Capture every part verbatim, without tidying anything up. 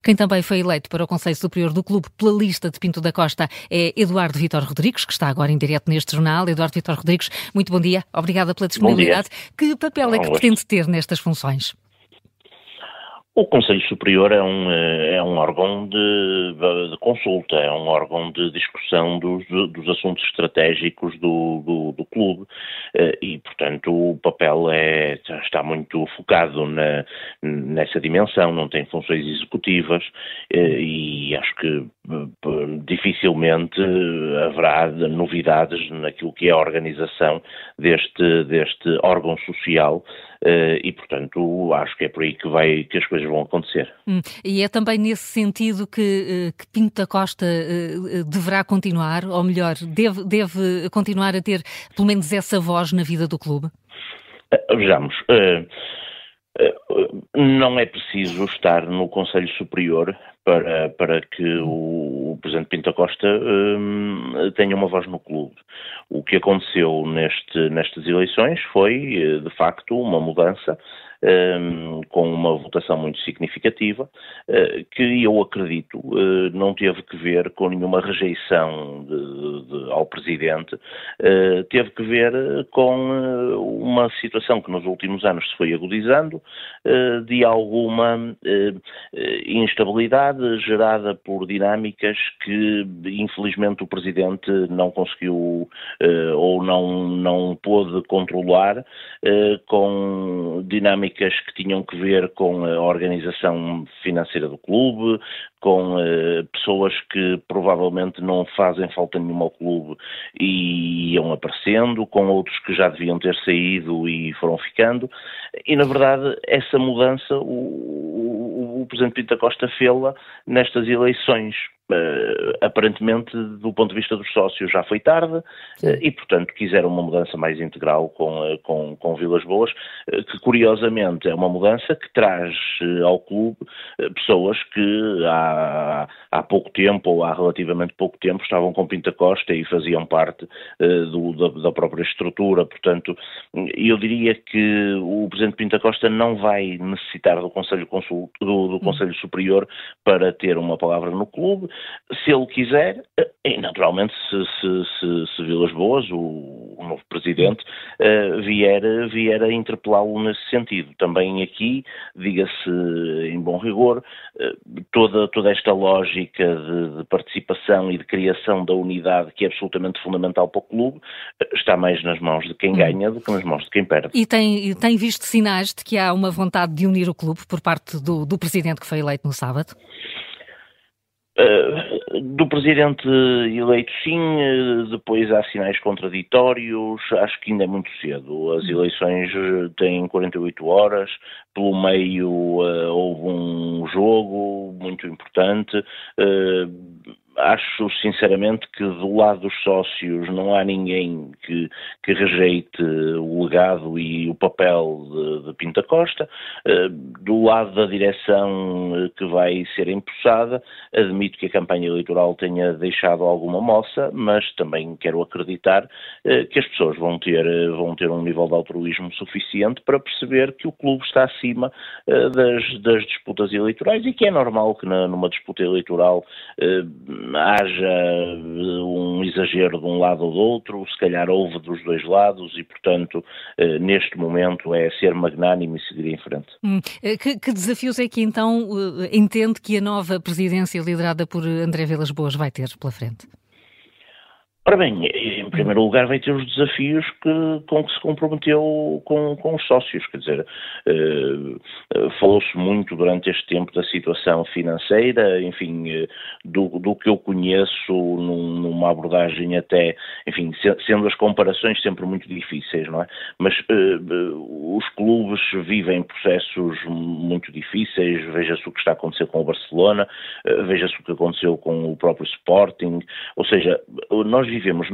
Quem também foi eleito para o Conselho Superior do Clube pela lista de Pinto da Costa é Eduardo Vítor Rodrigues, que está agora em direto neste jornal. Eduardo Vítor Rodrigues, muito bom dia. Obrigada pela disponibilidade. Que papel é que pretende ter nestas funções? O Conselho Superior é um, é um órgão de, de consulta, é um órgão de discussão dos, dos assuntos estratégicos do, do, do clube e, portanto, o papel é, está muito focado na, nessa dimensão, não tem funções executivas e acho que dificilmente haverá novidades naquilo que é a organização deste, deste órgão social. Uh, e, portanto, acho que é por aí que, vai, que as coisas vão acontecer. Hum, e é também nesse sentido que, que Pinto da Costa uh, deverá continuar, ou melhor, deve, deve continuar a ter pelo menos essa voz na vida do clube? Uh, vejamos, uh, uh, não é preciso estar no Conselho Superior para, para que o, o Presidente Pinto da Costa um, tenha uma voz no clube. O que aconteceu neste, nestas eleições foi, de facto, uma mudança um, com uma votação muito significativa, uh, que eu acredito uh, não teve que ver com nenhuma rejeição de, de, ao Presidente, uh, teve que ver com uh, uma situação que nos últimos anos se foi agudizando, uh, de alguma uh, instabilidade gerada por dinâmicas que, infelizmente, o Presidente não conseguiu uh, ou não, não pôde controlar, uh, com dinâmicas que tinham que ver com a organização financeira do clube, com uh, pessoas que provavelmente não fazem falta nenhuma ao clube e iam aparecendo, com outros que já deviam ter saído e foram ficando. E, na verdade, essa mudança, o, o, o Presidente Pinto da Costa fê-la nestas eleições. Uh, aparentemente, do ponto de vista dos sócios, já foi tarde uh, e, portanto, quiseram uma mudança mais integral com, uh, com, com Vilas Boas, uh, que, curiosamente, é uma mudança que traz uh, ao clube uh, pessoas que há, há pouco tempo, ou há relativamente pouco tempo, estavam com Pinto da Costa e faziam parte uh, do, da, da própria estrutura. Portanto, eu diria que o Presidente Pinto da Costa não vai necessitar do Conselho, Consul, do, do Conselho Superior para ter uma palavra no clube. Se ele quiser, e naturalmente se, se, se, se Vilas Boas, o, o novo Presidente, uh, vier, vier a interpelá-lo nesse sentido. Também aqui, diga-se em bom rigor, uh, toda, toda esta lógica de, de participação e de criação da unidade, que é absolutamente fundamental para o clube, uh, está mais nas mãos de quem ganha do que nas mãos de quem perde. E tem, tem visto sinais de que há uma vontade de unir o clube por parte do, do Presidente que foi eleito no sábado? Uh, do Presidente eleito, sim, uh, depois há sinais contraditórios, acho que ainda é muito cedo. As eleições têm quarenta e oito horas, pelo meio uh, houve um jogo muito importante. Uh, Acho, sinceramente, que do lado dos sócios não há ninguém que, que rejeite o legado e o papel de, de Pinto da Costa. Uh, do lado da direção que vai ser empossada, admito que a campanha eleitoral tenha deixado alguma moça, mas também quero acreditar uh, que as pessoas vão ter, vão ter um nível de altruísmo suficiente para perceber que o clube está acima uh, das, das disputas eleitorais e que é normal que na, numa disputa eleitoral uh, haja um exagero de um lado ou do outro, se calhar houve dos dois lados e, portanto, eh, neste momento é ser magnânimo e seguir em frente. Hum. Que, que desafios é que então entende que a nova presidência liderada por André Vilas Boas vai ter pela frente? Ora bem, em primeiro lugar vai ter os desafios que, com que se comprometeu com, com os sócios, quer dizer, uh, falou-se muito durante este tempo da situação financeira, enfim, uh, do, do que eu conheço num, numa abordagem até, enfim, se, sendo as comparações sempre muito difíceis, não é? Mas uh, os clubes vivem processos muito difíceis, veja-se o que está a acontecer com o Barcelona, uh, veja-se o que aconteceu com o próprio Sporting, ou seja, nós vivemos num país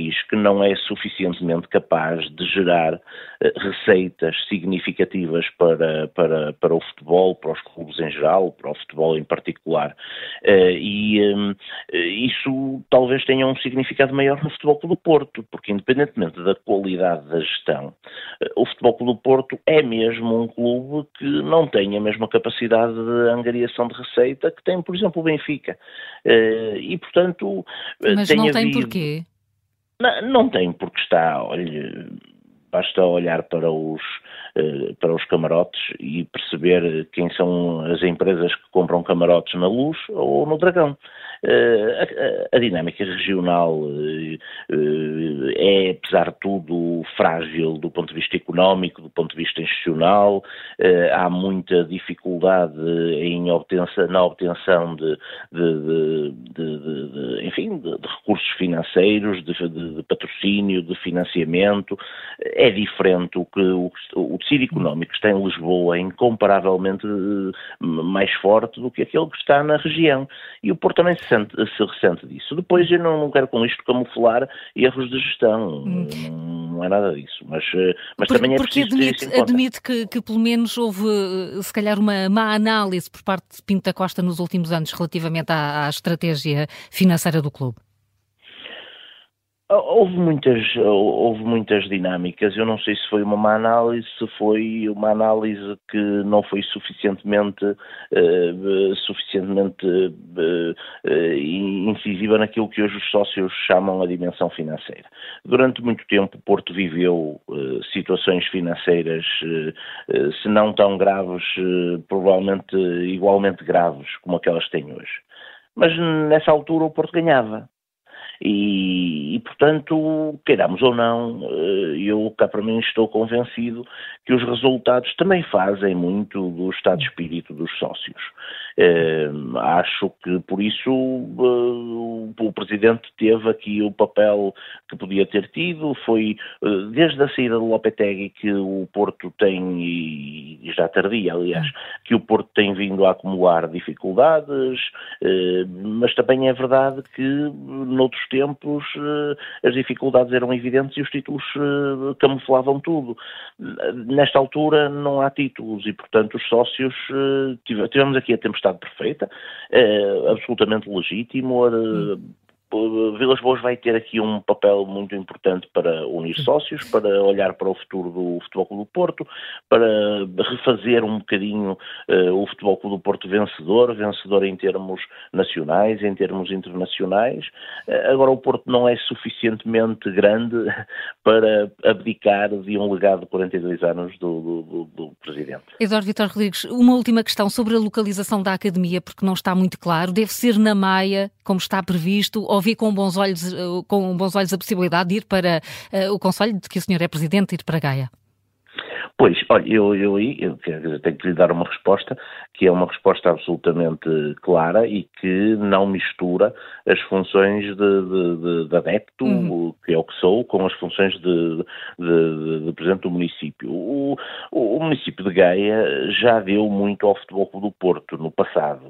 país que não é suficientemente capaz de gerar uh, receitas significativas para, para, para o futebol, para os clubes em geral, para o futebol em particular. Uh, e um, isso talvez tenha um significado maior no Futebol Clube do Porto, porque independentemente da qualidade da gestão, uh, o Futebol Clube do Porto é mesmo um clube que não tem a mesma capacidade de angariação de receita que tem, por exemplo, o Benfica. Uh, e, portanto... Mas tem não tem havido... porquê? Não, não tem, porque está, olha, basta olhar para os, uh, para os camarotes e perceber quem são as empresas que compram camarotes na Luz ou no Dragão. Uh, a, a dinâmica regional uh, uh, é, apesar de tudo, frágil do ponto de vista económico, do ponto de vista institucional. Uh, há muita dificuldade em obtenção, na obtenção de, de, de, de, de enfim, de, de recursos financeiros, de, de, de patrocínio, de financiamento. É diferente o que o, o tecido económico que está em Lisboa é incomparavelmente uh, mais forte do que aquele que está na região. E o Porto também se Se, se ressente disso. Depois eu não, não quero com isto camuflar erros de gestão, hum. não, não é nada disso, mas, mas Por, também é porque preciso admite, ter isso em conta. admite que, que pelo menos houve se calhar uma má análise por parte de Pinto da Costa nos últimos anos relativamente à, à estratégia financeira do clube. Houve muitas, houve muitas dinâmicas, eu não sei se foi uma má análise, se foi uma análise que não foi suficientemente, uh, suficientemente uh, uh, incisiva naquilo que hoje os sócios chamam a dimensão financeira. Durante muito tempo o Porto viveu uh, situações financeiras, uh, uh, se não tão graves, uh, provavelmente igualmente graves como aquelas que tem hoje. Mas nessa altura o Porto ganhava. E, e, portanto, queiramos ou não, eu cá para mim estou convencido que os resultados também fazem muito do estado de espírito dos sócios. Uh, acho que por isso uh, o Presidente teve aqui o papel que podia ter tido, foi uh, desde a saída do Lopetegui que o Porto tem, e já tardia aliás, que o Porto tem vindo a acumular dificuldades, uh, mas também é verdade que noutros tempos uh, as dificuldades eram evidentes e os títulos uh, camuflavam tudo. Nesta altura não há títulos e portanto os sócios uh, tivemos aqui a tempestade perfeita, é, absolutamente legítimo. Hum. Vilas Boas vai ter aqui um papel muito importante para unir sócios, para olhar para o futuro do Futebol Clube do Porto, para refazer um bocadinho uh, o Futebol Clube do Porto vencedor, vencedor em termos nacionais, em termos internacionais. Uh, agora o Porto não é suficientemente grande para abdicar de um legado de quarenta e dois anos do, do, do, do Presidente. Eduardo Vitor Rodrigues, uma última questão sobre a localização da Academia, porque não está muito claro. Deve ser na Maia, como está previsto, ou vê com bons olhos, com bons olhos a possibilidade de ir para uh, o Conselho, de que o senhor é Presidente, ir para Gaia? Pois, olha, eu, eu, eu, eu tenho que lhe dar uma resposta que é uma resposta absolutamente clara e que não mistura as funções de, de, de, de adepto, uhum. que é o que sou, com as funções de, de, de Presidente do município. O, o, o município de Gaia já deu muito ao Futebol Clube do Porto no passado.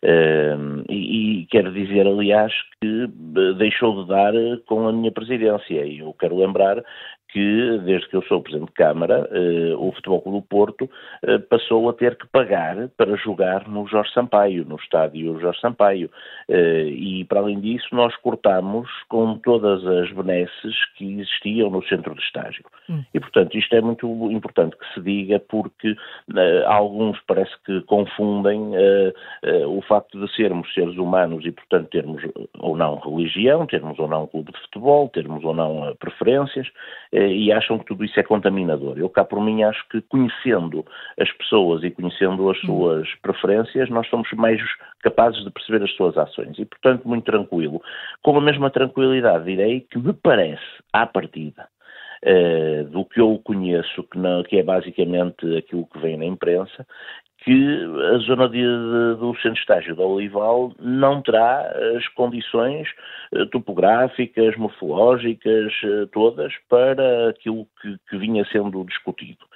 Um, e, e quero dizer, aliás, que deixou de dar com a minha presidência. E eu quero lembrar que, desde que eu sou Presidente de Câmara, eh, o Futebol Clube do Porto eh, passou a ter que pagar para jogar no Jorge Sampaio, no estádio Jorge Sampaio. Eh, e, para além disso, nós cortámos com todas as benesses que existiam no centro de estágio. Hum. E, portanto, isto é muito importante que se diga, porque eh, alguns parece que confundem eh, eh, o facto de sermos seres humanos e, portanto, termos ou não religião, termos ou não clube de futebol, termos ou não preferências, e acham que tudo isso é contaminador. Eu cá por mim acho que conhecendo as pessoas e conhecendo as suas preferências, nós somos mais capazes de perceber as suas ações e, portanto, muito tranquilo. Com a mesma tranquilidade direi que me parece, à partida, Uh, do que eu conheço, que, não, que é basicamente aquilo que vem na imprensa, que a zona de, de, do centro de estágio da Olival não terá as condições uh, topográficas, morfológicas, uh, todas, para aquilo que, que vinha sendo discutido.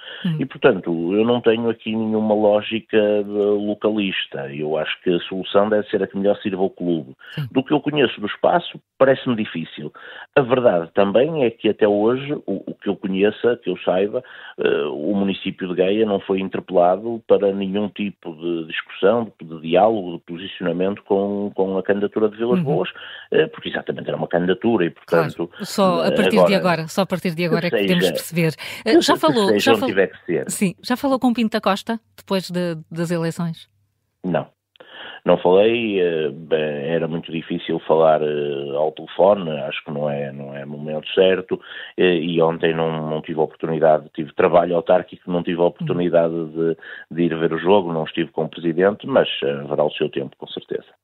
Hum. E, portanto, eu não tenho aqui nenhuma lógica localista. Eu acho que a solução deve ser a que melhor sirva ao clube. Sim. Do que eu conheço do espaço, parece-me difícil. A verdade também é que até hoje, o, o que eu conheça, que eu saiba, uh, o município de Gaia não foi interpelado para nenhum tipo de discussão, de, de diálogo, de posicionamento com, com a candidatura de Vilas uhum. Boas, uh, porque exatamente era uma candidatura e, portanto... Claro. Só a partir agora, de agora, só a partir de agora é que seja, podemos perceber. Uh, já falou, seja já onde fal... tiver que ser. Sim, já falou com Pinto da Costa depois de, das eleições? Não. Não falei, era muito difícil falar ao telefone, acho que não é, não é momento certo, e ontem não, não tive a oportunidade, tive trabalho autárquico, não tive a oportunidade de, de ir ver o jogo, não estive com o Presidente, mas haverá o seu tempo, com certeza.